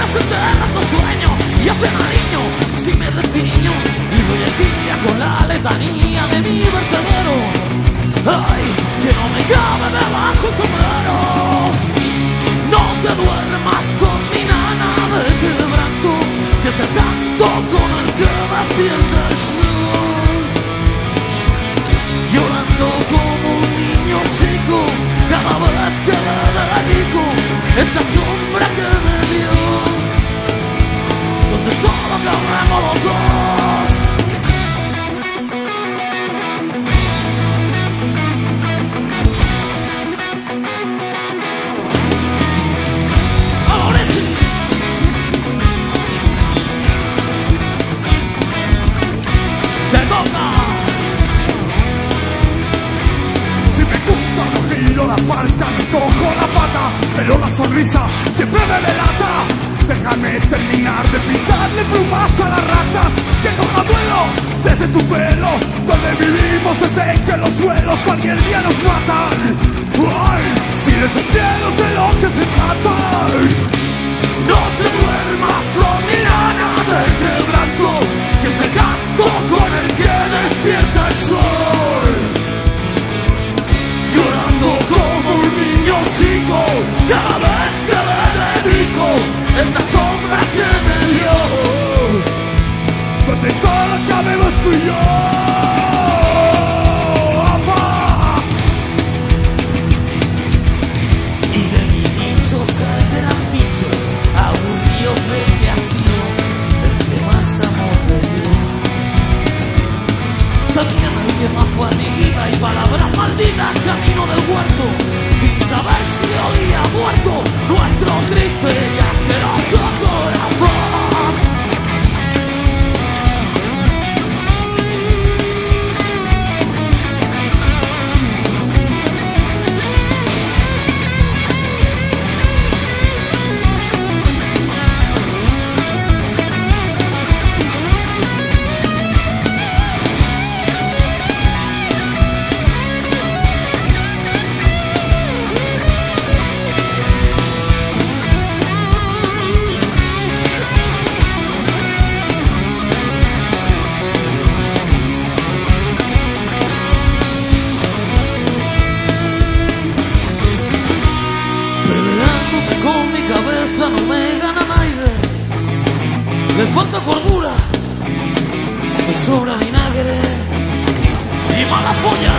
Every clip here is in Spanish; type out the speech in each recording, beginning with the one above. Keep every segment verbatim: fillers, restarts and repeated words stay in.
desenterra tu sueño y hace cariño si me destiño y doy el día con la letanía de mi vertedero. Ay, que no me cabe debajo el sombrero. No te duermas con mi nana de quebranto, que es el canto con el que despierta el sol. Llorando como un niño chico cada vez que me dedico esta sombra que me dio, donde solo cabremos los dos. ¡Te toca! Si me gusta no giro la falta, me cojo la pata, pero la sonrisa siempre me delata. Déjame terminar de pintarle plumas a las ratas, que coja vuelo desde tu pelo, donde vivimos desde que los suelos cualquier día nos matan. ¡Ay! Si eres el cielo de lo que se trata. No te duermas con mi nana de quebranto, que es el canto con el que despierta el sol. Llorando como un niño chico cada vez que me dedico esta sombra que me dio, donde solo cabemos tú y yo. ¡Apa! Y de mi nicho saldrán bichos aburridos de que ha sido el que más amor me dio. También el que más fatiga y palabras malditas camino del huerto, sin saber si olía muerto nuestro triste y asqueroso corazón. Me falta cordura, me sobra vinagre y mala folla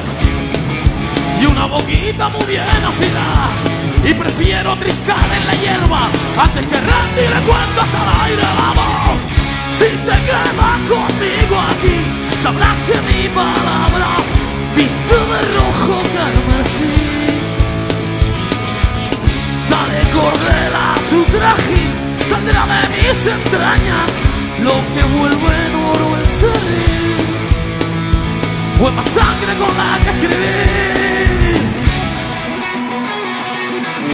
y una boquita muy bien afilada, y prefiero triscar en la hierba antes que rendirle cuentas al aire. Vamos, si te quedas conmigo aquí sabrás que mi palabra viste de rojo carmesí. Dale cordela a su trajín, saldrá de mis entrañas lo que vuelve en oro el serrín. Fue más sangre con la que escribí